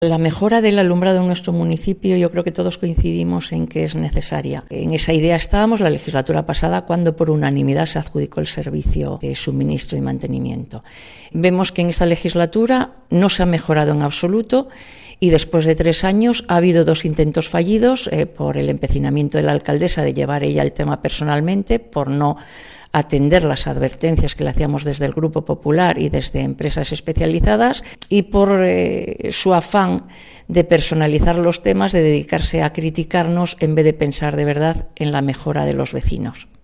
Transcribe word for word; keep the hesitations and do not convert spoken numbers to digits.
La mejora del alumbrado en nuestro municipio, yo creo que todos coincidimos en que es necesaria. En esa idea estábamos la legislatura pasada cuando por unanimidad se adjudicó el servicio de suministro y mantenimiento. Vemos que en esta legislatura no se ha mejorado en absoluto y después de tres años ha habido dos intentos fallidos eh, por el empecinamiento de la alcaldesa de llevar ella el tema personalmente, por no atender las advertencias que le hacíamos desde el Grupo Popular y desde empresas especializadas y por eh, su afán de personalizar los temas, de dedicarse a criticarnos en vez de pensar de verdad en la mejora de los vecinos.